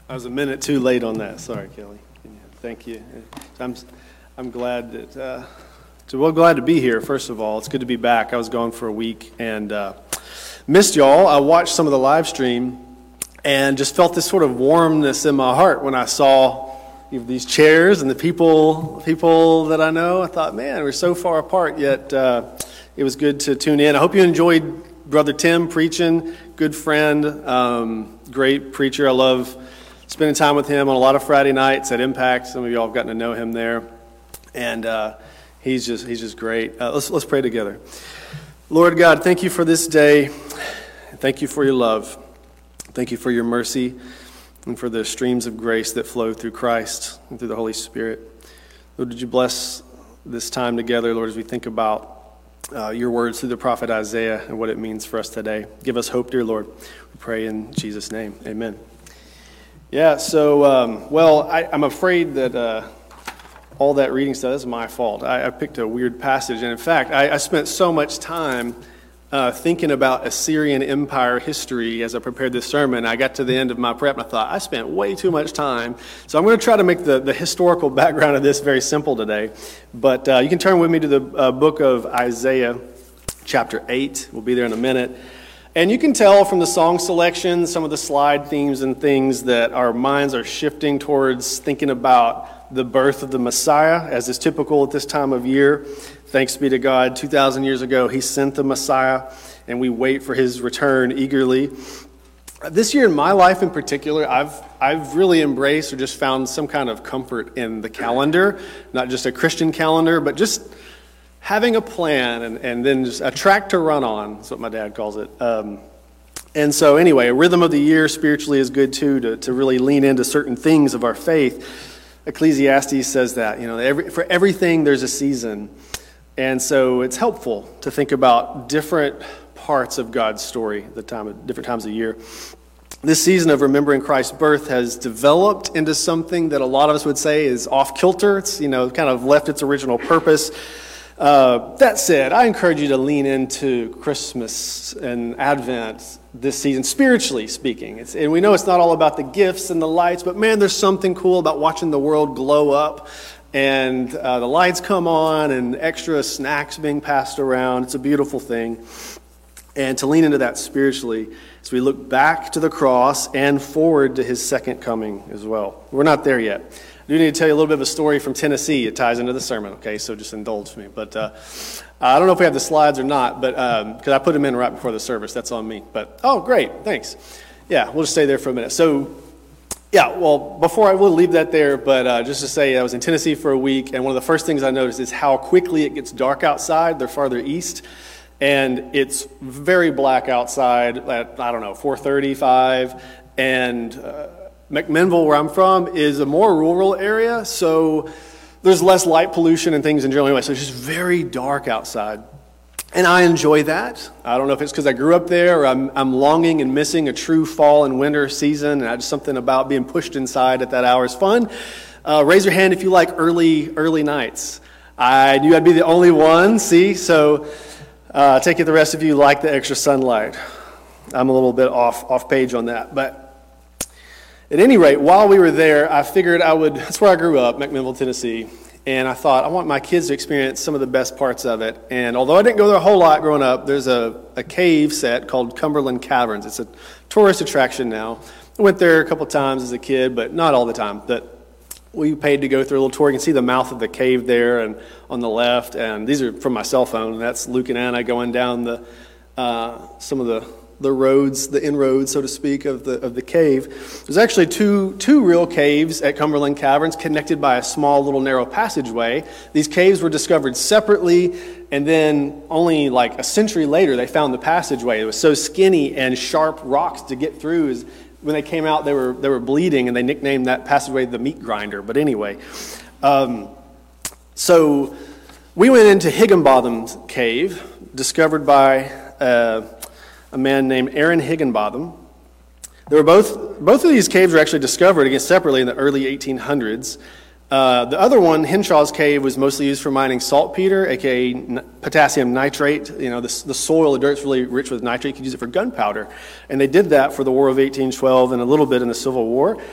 I was a minute too late on that. Sorry, Kelly. Thank you. I'm glad that glad to be here. First of all, it's good to be back. I was gone for a week and missed y'all. I watched some of the live stream and just felt this sort of warmness in my heart when I saw these chairs and the people that I know. I thought, man, we're so far apart, yet it was good to tune in. I hope you enjoyed Brother Tim preaching. Good friend, great preacher. I love spending time with him on a lot of Friday nights at Impact. Some of y'all have gotten to know him there, and he's just great. Let's pray together. Lord God, thank you for this day. Thank you for your love. Thank you for your mercy and for the streams of grace that flow through Christ and through the Holy Spirit. Lord, would you bless this time together, Lord, as we think about your words through the prophet Isaiah and what it means for us today. Give us hope, dear Lord. We pray in Jesus' name. Amen. Yeah, so, I'm afraid that all that reading stuff is my fault. I picked a weird passage, and in fact, I spent so much time thinking about Assyrian Empire history as I prepared this sermon. I got to the end of my prep, and I thought, I spent way too much time. So I'm going to try to make the historical background of this very simple today. But you can turn with me to the book of Isaiah, chapter 8. We'll be there in a minute. And you can tell from the song selection, some of the slide themes and things, that our minds are shifting towards thinking about the birth of the Messiah, as is typical at this time of year. Thanks be to God, 2,000 years ago, he sent the Messiah, and we wait for his return eagerly. This year in my life in particular, I've really embraced or just found some kind of comfort in the calendar, not just a Christian calendar, but just having a plan and then just a track to run on. That's what my dad calls it. And so anyway, a rhythm of the year spiritually is good too, to really lean into certain things of our faith. Ecclesiastes says that, for everything there's a season. And so it's helpful to think about different parts of God's story at different times of year. This season of remembering Christ's birth has developed into something that a lot of us would say is off kilter. It's, kind of left its original purpose. That said, I encourage you to lean into Christmas and Advent this season, spiritually speaking. And we know it's not all about the gifts and the lights, but man, there's something cool about watching the world glow up and the lights come on and extra snacks being passed around. It's a beautiful thing. And to lean into that spiritually as we look back to the cross and forward to his second coming as well. We're not there yet. I do need to tell you a little bit of a story from Tennessee. It ties into the sermon, okay? So just indulge me. But I don't know if we have the slides or not, but because I put them in right before the service. That's on me. But, oh, great. Thanks. Yeah, we'll just stay there for a minute. So, before I will leave that there, but just to say I was in Tennessee for a week, and one of the first things I noticed is how quickly it gets dark outside. They're farther east, and it's very black outside at, 4:35, and McMinnville, where I'm from, is a more rural area, so there's less light pollution and things in general anyway, so it's just very dark outside. And I enjoy that. I don't know if it's because I grew up there or I'm longing and missing a true fall and winter season, and just something about being pushed inside at that hour is fun. Raise your hand if you like early nights. I knew I'd be the only one, see? So take it the rest of you like the extra sunlight. I'm a little bit off page on that, but at any rate, while we were there, I figured that's where I grew up, McMinnville, Tennessee, and I thought I want my kids to experience some of the best parts of it. And although I didn't go there a whole lot growing up, there's a cave set called Cumberland Caverns. It's a tourist attraction now. I went there a couple times as a kid, but not all the time. But we paid to go through a little tour. You can see the mouth of the cave there and on the left, and these are from my cell phone, and that's Luke and Anna going down some of the roads, the inroads, so to speak, of the cave. There's actually two real caves at Cumberland Caverns connected by a small little narrow passageway. These caves were discovered separately, and then only like a century later they found the passageway. It was so skinny and sharp rocks to get through. When they came out, they were bleeding, and they nicknamed that passageway the meat grinder. But anyway, so we went into Higginbotham's cave, discovered by a man named Aaron Higginbotham. There were both of these caves were actually discovered again separately in the early 1800s. The other one, Henshaw's Cave, was mostly used for mining saltpeter, aka potassium nitrate. The soil, the dirt's really rich with nitrate. You could use it for gunpowder. And they did that for the War of 1812 and a little bit in the Civil War.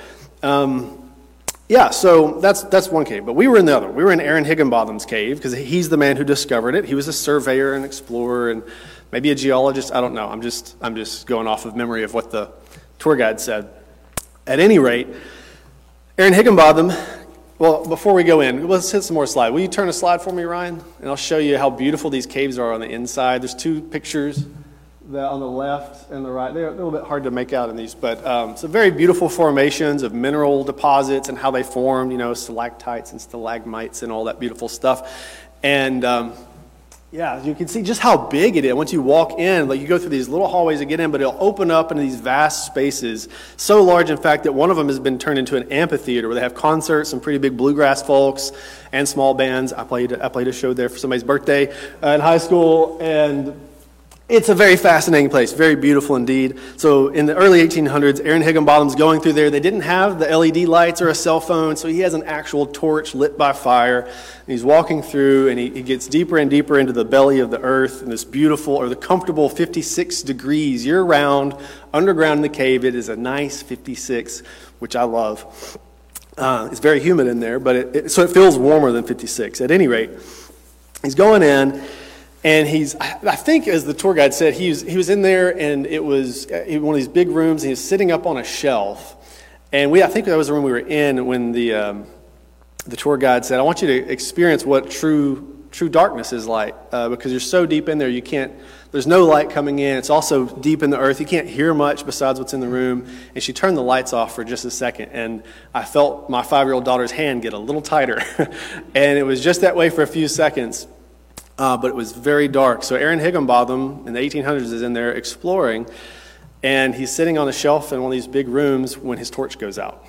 Yeah, so that's one cave, but we were in the other. We were in Aaron Higginbotham's cave because he's the man who discovered it. He was a surveyor and explorer and maybe a geologist. I don't know. I'm just going off of memory of what the tour guide said. At any rate, Aaron Higginbotham. Well, before we go in, let's hit some more slides. Will you turn a slide for me, Ryan? And I'll show you how beautiful these caves are on the inside. There's two pictures on the left and the right. They're a little bit hard to make out in these, but some very beautiful formations of mineral deposits and how they formed, stalactites and stalagmites and all that beautiful stuff. And yeah, you can see just how big it is. Once you walk in, like you go through these little hallways to get in, but it'll open up into these vast spaces. So large, in fact, that one of them has been turned into an amphitheater where they have concerts, some pretty big bluegrass folks and small bands. I played a show there for somebody's birthday in high school, and it's a very fascinating place, very beautiful indeed. So in the early 1800s, Aaron Higginbotham's going through there. They didn't have the LED lights or a cell phone, so he has an actual torch lit by fire. And he's walking through, and he gets deeper and deeper into the belly of the earth in this beautiful, or the comfortable 56 degrees year-round, underground in the cave. It is a nice 56, which I love. It's very humid in there, but so it feels warmer than 56. At any rate, he's going in. And I think, as the tour guide said, he was in there, and it was one of these big rooms, and he was sitting up on a shelf. And I think that was the room we were in when the tour guide said, "I want you to experience what true darkness is like, because you're so deep in there, there's no light coming in. It's also deep in the earth. You can't hear much besides what's in the room." And she turned the lights off for just a second, and I felt my 5-year-old daughter's hand get a little tighter. And it was just that way for a few seconds. But it was very dark. So Aaron Higginbotham in the 1800s is in there exploring, and he's sitting on a shelf in one of these big rooms when his torch goes out.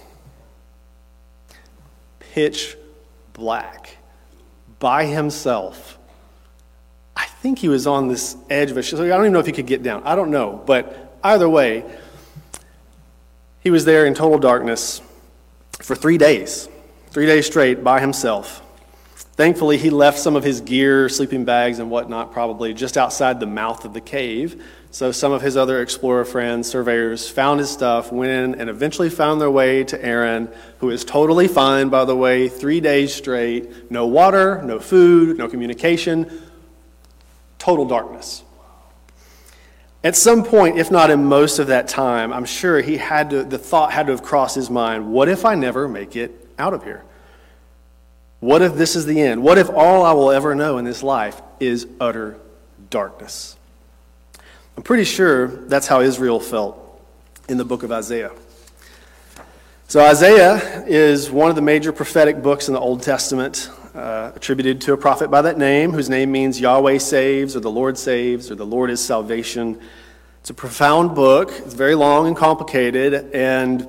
Pitch black. By himself. I think he was on this edge of a shelf. I don't even know if he could get down. I don't know. But either way, he was there in total darkness for 3 days. 3 days straight by himself. Thankfully, he left some of his gear, sleeping bags and whatnot, probably just outside the mouth of the cave. So some of his other explorer friends, surveyors, found his stuff, went in, and eventually found their way to Aaron, who is totally fine, by the way, 3 days straight. No water, no food, no communication, total darkness. At some point, if not in most of that time, I'm sure the thought had to have crossed his mind, what if I never make it out of here? What if this is the end? What if all I will ever know in this life is utter darkness? I'm pretty sure that's how Israel felt in the book of Isaiah. So Isaiah is one of the major prophetic books in the Old Testament, attributed to a prophet by that name, whose name means Yahweh saves, or the Lord saves, or the Lord is salvation. It's a profound book. It's very long and complicated, and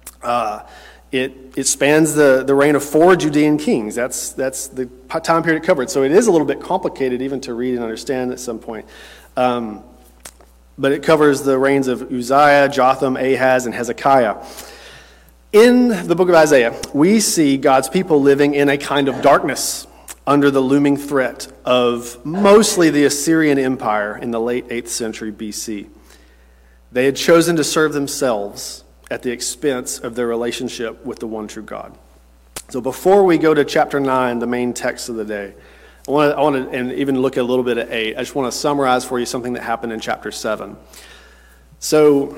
It spans the reign of 4 Judean kings. That's the time period it covered. So it is a little bit complicated even to read and understand at some point. But it covers the reigns of Uzziah, Jotham, Ahaz, and Hezekiah. In the book of Isaiah, we see God's people living in a kind of darkness under the looming threat of mostly the Assyrian Empire in the late 8th century BC. They had chosen to serve themselves at the expense of their relationship with the one true God. So before we go to chapter 9, the main text of the day, I want to, and even look at a little bit at 8, I just want to summarize for you something that happened in chapter 7. So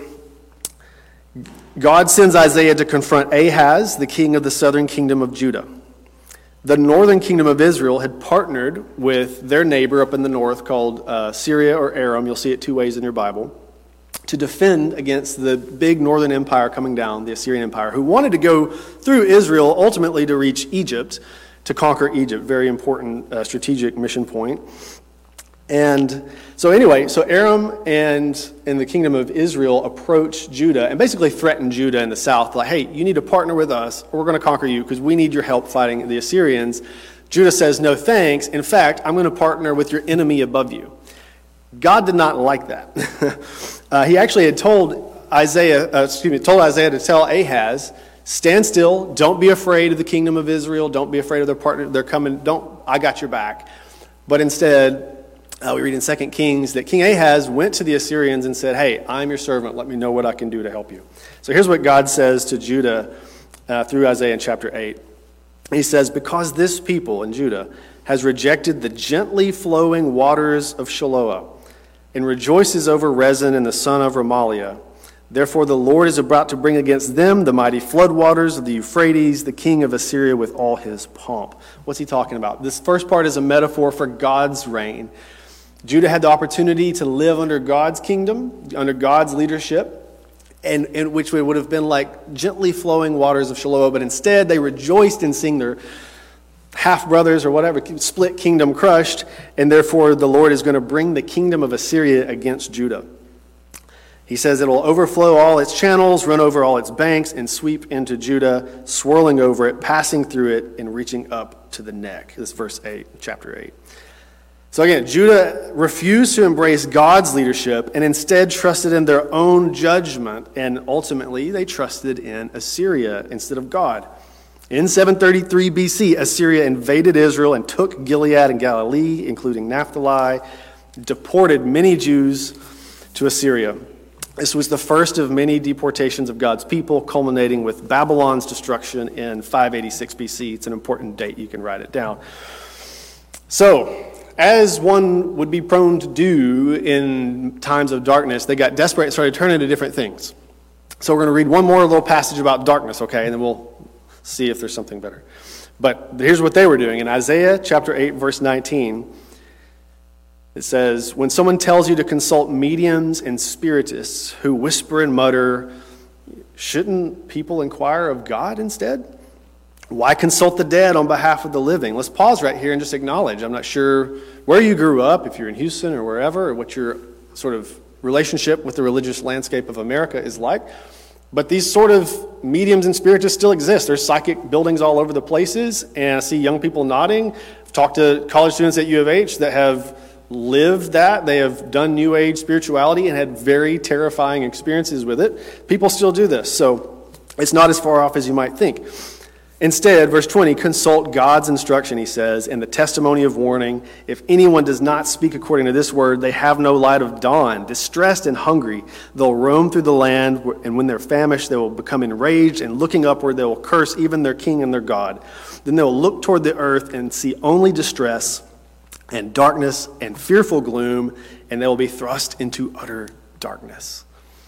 God sends Isaiah to confront Ahaz, the king of the southern kingdom of Judah. The northern kingdom of Israel had partnered with their neighbor up in the north called Syria or Aram, you'll see it 2 ways in your Bible, to defend against the big northern empire coming down, the Assyrian Empire, who wanted to go through Israel ultimately to reach Egypt, to conquer Egypt. Very important strategic mission point. And so anyway, so Aram and the kingdom of Israel approached Judah and basically threatened Judah in the south, like, hey, you need to partner with us, or we're going to conquer you because we need your help fighting the Assyrians. Judah says, no thanks. In fact, I'm going to partner with your enemy above you. God did not like that. He actually had told Isaiah to tell Ahaz, stand still, don't be afraid of the kingdom of Israel, don't be afraid of their partner, they're coming, I got your back. But instead, we read in 2 Kings that King Ahaz went to the Assyrians and said, hey, I'm your servant, let me know what I can do to help you. So here's what God says to Judah through Isaiah in chapter 8. He says, because this people in Judah has rejected the gently flowing waters of Shiloah and rejoices over Rezin and the son of Remaliah, therefore the Lord is about to bring against them the mighty floodwaters of the Euphrates, the king of Assyria with all his pomp. What's he talking about? This first part is a metaphor for God's reign. Judah had the opportunity to live under God's kingdom, under God's leadership, and which would have been like gently flowing waters of Shiloah, but instead they rejoiced in seeing their half-brothers or whatever, split kingdom crushed, and therefore the Lord is going to bring the kingdom of Assyria against Judah. He says it will overflow all its channels, run over all its banks, and sweep into Judah, swirling over it, passing through it, and reaching up to the neck. This is verse 8, chapter 8. So again, Judah refused to embrace God's leadership and instead trusted in their own judgment, and ultimately they trusted in Assyria instead of God. In 733 BC, Assyria invaded Israel and took Gilead and Galilee, including Naphtali, deported many Jews to Assyria. This was the first of many deportations of God's people, culminating with Babylon's destruction in 586 BC. It's an important date. You can write it down. So, as one would be prone to do in times of darkness, they got desperate and started turning to different things. So we're going to read one more little passage about darkness, okay, and then we'll see if there's something better. But here's what they were doing. In Isaiah chapter 8, verse 19, it says, when someone tells you to consult mediums and spiritists who whisper and mutter, shouldn't people inquire of God instead? Why consult the dead on behalf of the living? Let's pause right here and just acknowledge. I'm not sure where you grew up, if you're in Houston or wherever, or what your sort of relationship with the religious landscape of America is like. But these sort of mediums and spiritists still exist. There's psychic buildings all over the places, and I see young people nodding. I've talked to college students at U of H that have lived that. They have done New Age spirituality and had very terrifying experiences with it. People still do this, so it's not as far off as you might think. Instead, verse 20, consult God's instruction, he says, and the testimony of warning. If anyone does not speak according to this word, they have no light of dawn. Distressed and hungry, they'll roam through the land, and when they're famished, they will become enraged, and looking upward, they will curse even their king and their God. Then they will look toward the earth and see only distress and darkness and fearful gloom, and they will be thrust into utter darkness.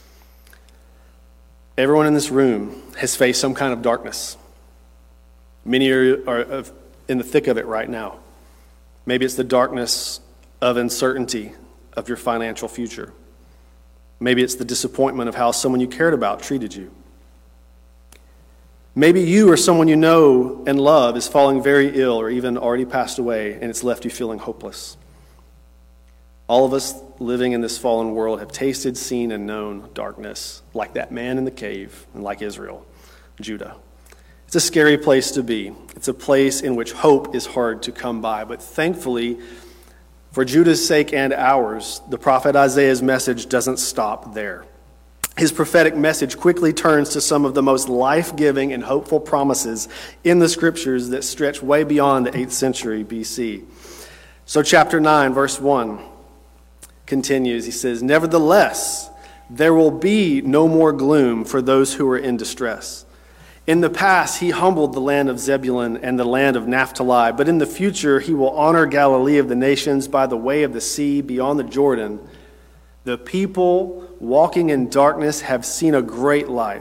Everyone in this room has faced some kind of darkness. Many are in the thick of it right now. Maybe it's the darkness of uncertainty of your financial future. Maybe it's the disappointment of how someone you cared about treated you. Maybe you or someone you know and love is falling very ill or even already passed away, and it's left you feeling hopeless. All of us living in this fallen world have tasted, seen, and known darkness, like that man in the cave and like Israel, Judah. It's a scary place to be. It's a place in which hope is hard to come by. But thankfully, for Judah's sake and ours, the prophet Isaiah's message doesn't stop there. His prophetic message quickly turns to some of the most life-giving and hopeful promises in the scriptures that stretch way beyond the 8th century BC. So chapter 9, verse 1 continues. He says, nevertheless, there will be no more gloom for those who are in distress. In the past, he humbled the land of Zebulun and the land of Naphtali, but in the future, he will honor Galilee of the nations by the way of the sea beyond the Jordan. The people walking in darkness have seen a great light.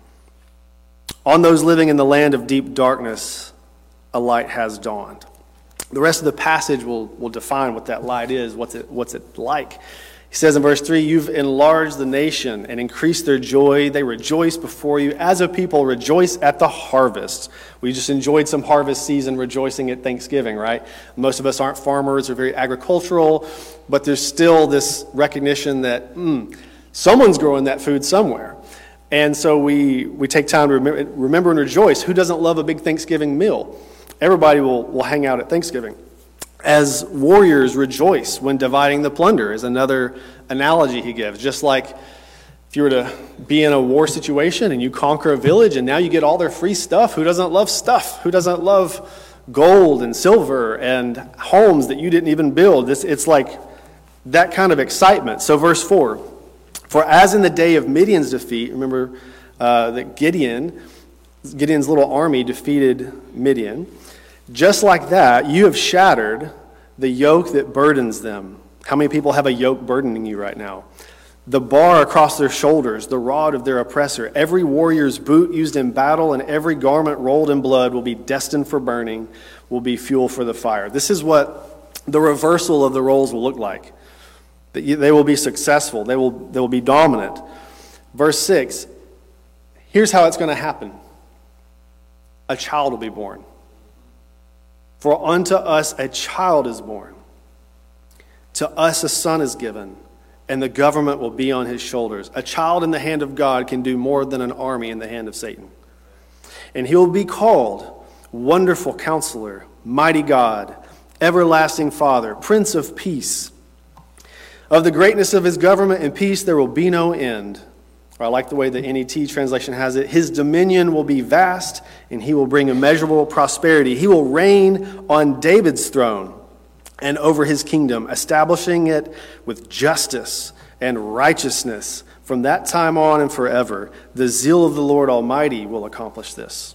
On those living in the land of deep darkness, a light has dawned. The rest of the passage will define what that light is, what's it like. He says in verse 3, you've enlarged the nation and increased their joy. They rejoice before you. As a people, rejoice at the harvest. We just enjoyed some harvest season rejoicing at Thanksgiving, right? Most of us aren't farmers or very agricultural, but there's still this recognition that someone's growing that food somewhere. And so we take time to remember and rejoice. Who doesn't love a big Thanksgiving meal? Everybody will hang out at Thanksgiving. As warriors rejoice when dividing the plunder is another analogy he gives. Just like if you were to be in a war situation and you conquer a village and now you get all their free stuff. Who doesn't love stuff? Who doesn't love gold and silver and homes that you didn't even build? It's like that kind of excitement. So verse 4, for as in the day of Midian's defeat, remember that Gideon Gideon's little army defeated Midian. Just like that, you have shattered the yoke that burdens them. How many people have a yoke burdening you right now? The bar across their shoulders, the rod of their oppressor. Every warrior's boot used in battle and every garment rolled in blood will be destined for burning, will be fuel for the fire. This is what the reversal of the roles will look like. They will be successful. They will be dominant. Verse 6, here's how it's going to happen. A child will be born. For unto us a child is born. To us a son is given, and the government will be on his shoulders. A child in the hand of God can do more than an army in the hand of Satan. And he will be called Wonderful Counselor, Mighty God, Everlasting Father, Prince of Peace. Of the greatness of his government and peace there will be no end. Or I like the way the NET translation has it. His dominion will be vast, and he will bring immeasurable prosperity. He will reign on David's throne and over his kingdom, establishing it with justice and righteousness from that time on and forever. The zeal of the Lord Almighty will accomplish this.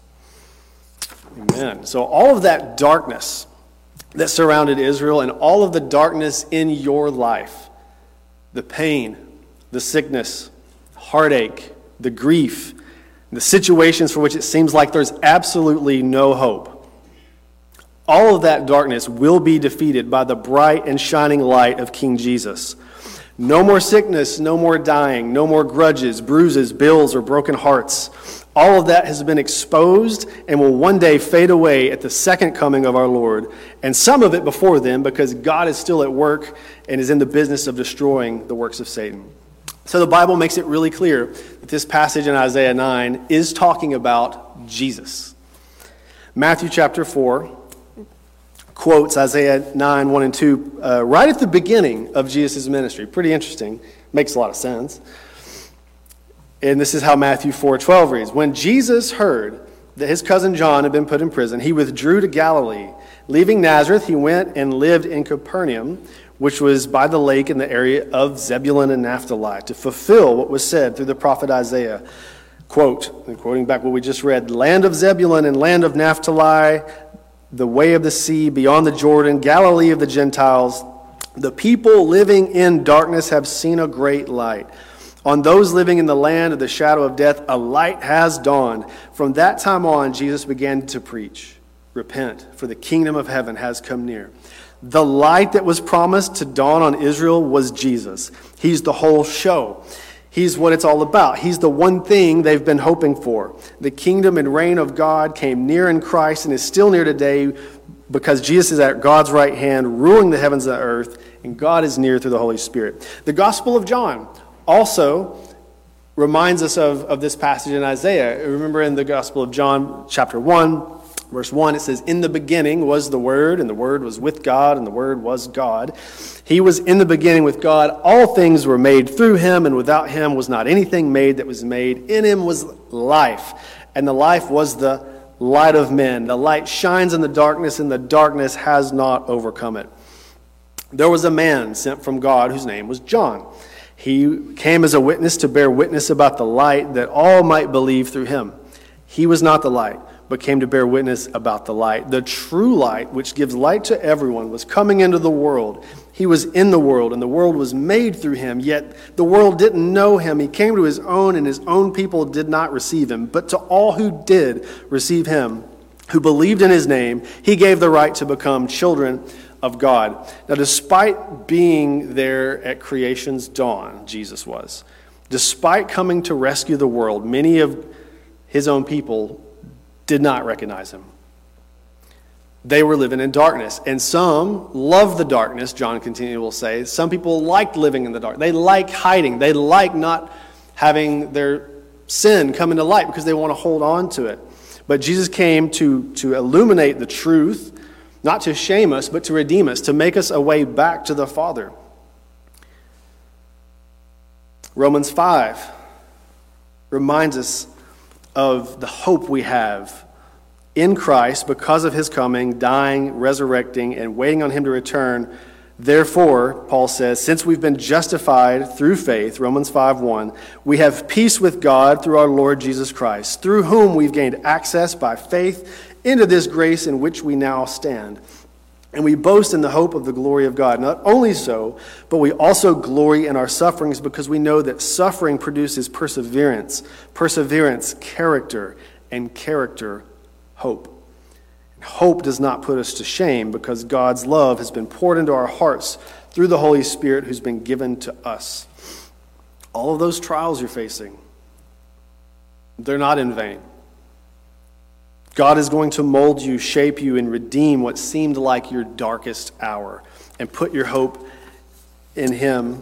Amen. So all of that darkness that surrounded Israel and all of the darkness in your life, the pain, the sickness, heartache, the grief, the situations for which it seems like there's absolutely no hope, all of that darkness will be defeated by the bright and shining light of King Jesus. No more sickness, no more dying, no more grudges, bruises, bills, or broken hearts. All of that has been exposed and will one day fade away at the second coming of our Lord, and some of it before then, because God is still at work and is in the business of destroying the works of Satan. So the Bible makes it really clear that this passage in Isaiah 9 is talking about Jesus. Matthew chapter 4 quotes Isaiah 9, 1 and 2 right at the beginning of Jesus' ministry. Pretty interesting. Makes a lot of sense. And this is how Matthew 4:12 reads. When Jesus heard that his cousin John had been put in prison, he withdrew to Galilee. Leaving Nazareth, he went and lived in Capernaum, which was by the lake in the area of Zebulun and Naphtali, to fulfill what was said through the prophet Isaiah. Quote, and quoting back what we just read, land of Zebulun and land of Naphtali, the way of the sea beyond the Jordan, Galilee of the Gentiles, the people living in darkness have seen a great light. On those living in the land of the shadow of death, a light has dawned. From that time on, Jesus began to preach, repent, for the kingdom of heaven has come near. The light that was promised to dawn on Israel was Jesus. He's the whole show. He's what it's all about. He's the one thing they've been hoping for. The kingdom and reign of God came near in Christ and is still near today because Jesus is at God's right hand, ruling the heavens and the earth, and God is near through the Holy Spirit. The Gospel of John also reminds us of this passage in Isaiah. Remember in the Gospel of John, chapter 1, verse 1, it says, in the beginning was the Word, and the Word was with God, and the Word was God. He was in the beginning with God. All things were made through him, and without him was not anything made that was made. In him was life, and the life was the light of men. The light shines in the darkness, and the darkness has not overcome it. There was a man sent from God whose name was John. He came as a witness to bear witness about the light, that all might believe through him. He was not the light, but came to bear witness about the light. The true light, which gives light to everyone, was coming into the world. He was in the world, and the world was made through him, yet the world didn't know him. He came to his own, and his own people did not receive him. But to all who did receive him, who believed in his name, he gave the right to become children of God. Now, despite being there at creation's dawn, Jesus was, despite coming to rescue the world, many of his own people did not recognize him. They were living in darkness, and some loved the darkness, John continually will say. Some people liked living in the dark. They like hiding. They like not having their sin come into light because they want to hold on to it. But Jesus came to illuminate the truth, not to shame us, but to redeem us, to make us a way back to the Father. Romans 5 reminds us of the hope we have in Christ because of his coming, dying, resurrecting, and waiting on him to return, Therefore, Paul says, since we've been justified through faith, Romans 5:1, we have peace with God through our Lord Jesus Christ, through whom we've gained access by faith into this grace in which we now stand. And we boast in the hope of the glory of God. Not only so, but we also glory in our sufferings because we know that suffering produces perseverance, perseverance, character, and character, hope. Hope does not put us to shame because God's love has been poured into our hearts through the Holy Spirit who's been given to us. All of those trials you're facing, they're not in vain. God is going to mold you, shape you, and redeem what seemed like your darkest hour and put your hope in Him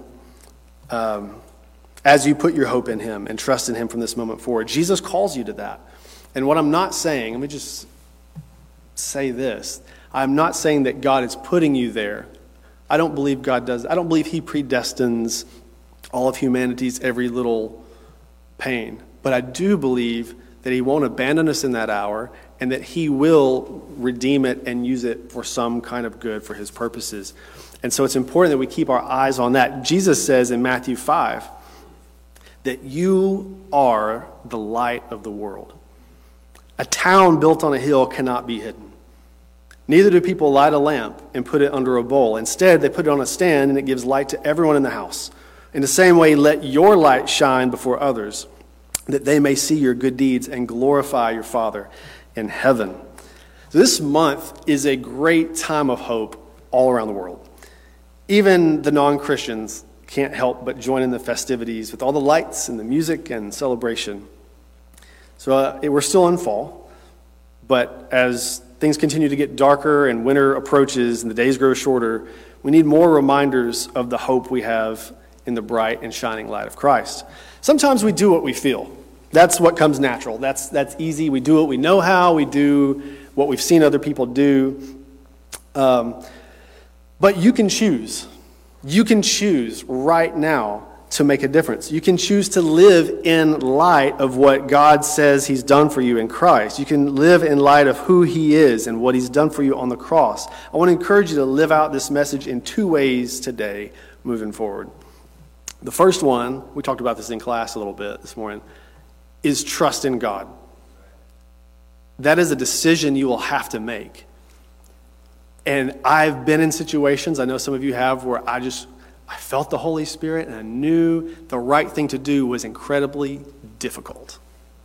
as you put your hope in Him and trust in Him from this moment forward. Jesus calls you to that. And what I'm not saying, let me just say this. I'm not saying that God is putting you there. I don't believe God does. I don't believe He predestines all of humanity's every little pain. But I do believe that He won't abandon us in that hour and that He will redeem it and use it for some kind of good for His purposes. And so it's important that we keep our eyes on that. Jesus says in Matthew 5 that you are the light of the world. A town built on a hill cannot be hidden. Neither do people light a lamp and put it under a bowl. Instead, they put it on a stand and it gives light to everyone in the house. In the same way, let your light shine before others, that they may see your good deeds and glorify your Father in heaven. So this month is a great time of hope all around the world. Even the non-Christians can't help but join in the festivities with all the lights and the music and celebration. So we're still in fall, but as things continue to get darker and winter approaches and the days grow shorter, we need more reminders of the hope we have in the bright and shining light of Christ. Sometimes we do what we feel. That's what comes natural. That's easy. We do what we know how. We do what we've seen other people do. But you can choose. You can choose right now to make a difference. You can choose to live in light of what God says He's done for you in Christ. You can live in light of who He is and what He's done for you on the cross. I want to encourage you to live out this message in two ways today, moving forward. The first one, we talked about this in class a little bit this morning, is trust in God. That is a decision you will have to make. And I've been in situations, I know some of you have, where I felt the Holy Spirit and I knew the right thing to do was incredibly difficult.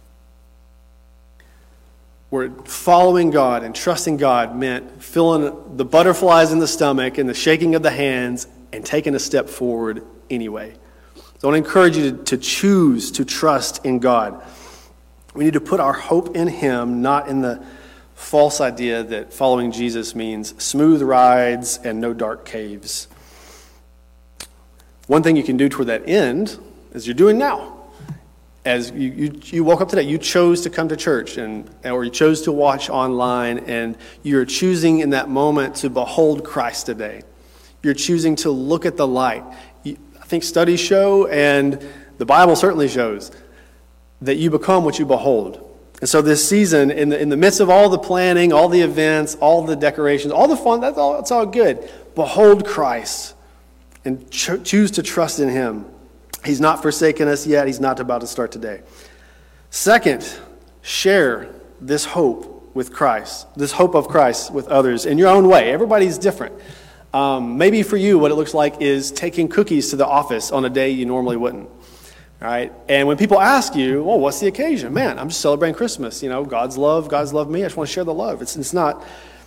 Where following God and trusting God meant feeling the butterflies in the stomach and the shaking of the hands and taking a step forward anyway. So I want to encourage you to choose to trust in God. We need to put our hope in Him, not in the false idea that following Jesus means smooth rides and no dark caves. One thing you can do toward that end is you're doing now. As you woke up today, you chose to come to church or you chose to watch online, and you're choosing in that moment to behold Christ today. You're choosing to look at the light. I think studies show, and the Bible certainly shows, that you become what you behold. And so this season, in the midst of all the planning, all the events, all the decorations, all the fun, that's all good. Behold Christ and choose to trust in Him. He's not forsaken us yet. He's not about to start today. Second, share this hope with Christ, this hope of Christ with others in your own way. Everybody's different. Maybe for you, what it looks like is taking cookies to the office on a day you normally wouldn't. All right? And when people ask you, well, what's the occasion? Man, I'm just celebrating Christmas. You know, God's love me. I just want to share the love. It's not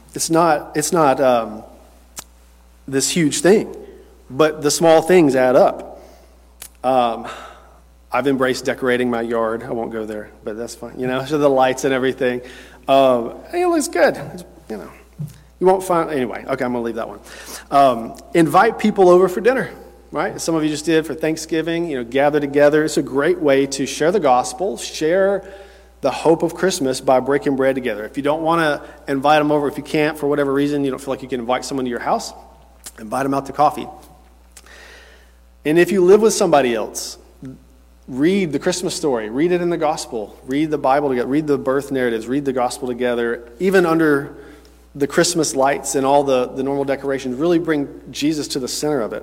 this huge thing, but the small things add up. I've embraced decorating my yard. I won't go there, but that's fine. You know, so the lights and everything. It looks good. You know, you won't find, anyway, okay, I'm going to leave that one. Invite people over for dinner. Right? Some of you just did for Thanksgiving, gather together. It's a great way to share the gospel, share the hope of Christmas by breaking bread together. If you don't want to invite them over, if you can't, for whatever reason, you don't feel like you can invite someone to your house, invite them out to coffee. And if you live with somebody else, read the Christmas story, read it in the gospel, read the Bible together, read the birth narratives, read the gospel together, even under the Christmas lights and all the normal decorations really bring Jesus to the center of it.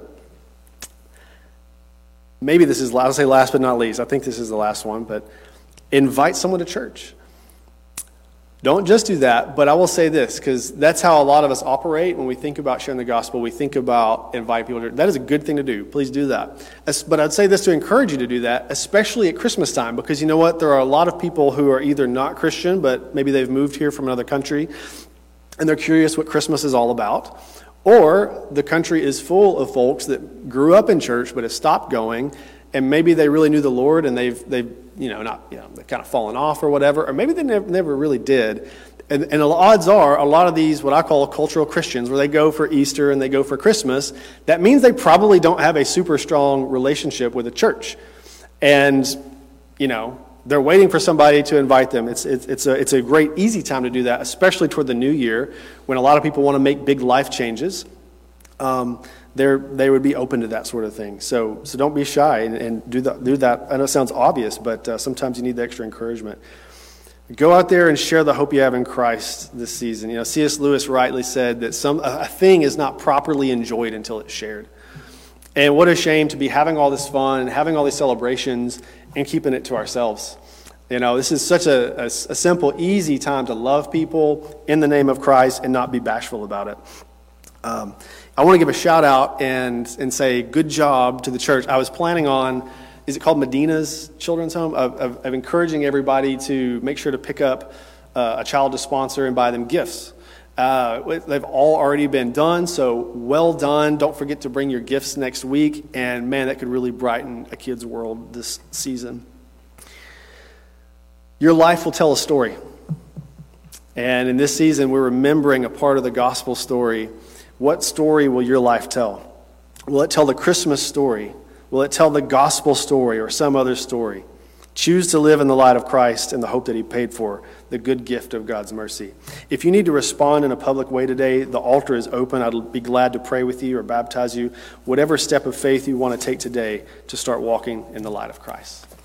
Maybe this is, I'll say last but not least, I think this is the last one, but invite someone to church. Don't just do that, but I will say this, because that's how a lot of us operate when we think about sharing the gospel. We think about inviting people to church. That is a good thing to do. Please do that. But I'd say this to encourage you to do that, especially at Christmas time, because you know what? There are a lot of people who are either not Christian, but maybe they've moved here from another country, and they're curious what Christmas is all about. Or the country is full of folks that grew up in church but have stopped going, and maybe they really knew the Lord and they've they've kind of fallen off or whatever, or maybe they never really did. And the odds are a lot of these, what I call cultural Christians, where they go for Easter and they go for Christmas, that means they probably don't have a super strong relationship with the church. And, they're waiting for somebody to invite them. It's a great, easy time to do that, especially toward the new year when a lot of people want to make big life changes. They would be open to that sort of thing. So don't be shy and do that. I know it sounds obvious, but sometimes you need the extra encouragement. Go out there and share the hope you have in Christ this season. C.S. Lewis rightly said that a thing is not properly enjoyed until it's shared. And what a shame to be having all this fun and having all these celebrations and keeping it to ourselves. This is such a simple, easy time to love people in the name of Christ and not be bashful about it. I want to give a shout out and say good job to the church. I was planning on, is it called Medina's Children's Home, of encouraging everybody to make sure to pick up a child to sponsor and buy them gifts. They've all already been done, so well done. Don't forget to bring your gifts next week, and man, that could really brighten a kid's world this season. Your life will tell a story, and in this season, we're remembering a part of the gospel story. What story will your life tell? Will it tell the Christmas story? Will it tell the gospel story or some other story? Choose to live in the light of Christ and the hope that he paid for, the good gift of God's mercy. If you need to respond in a public way today, the altar is open. I'd be glad to pray with you or baptize you, whatever step of faith you want to take today to start walking in the light of Christ.